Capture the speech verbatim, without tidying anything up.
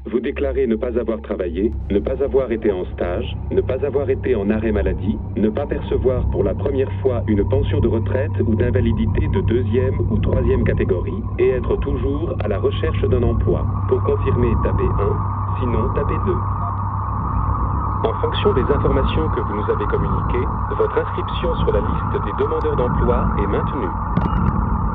Vous déclarez ne pas avoir travaillé, ne pas avoir été en stage, ne pas avoir été en arrêt maladie, ne pas percevoir pour la première fois une pension de retraite ou d'invalidité de deuxième ou troisième catégorie et être toujours à la recherche d'un emploi. Pour confirmer, tapez un, sinon tapez deux. En fonction des informations que vous nous avez communiquées, votre inscription sur la liste des demandeurs d'emploi est maintenue.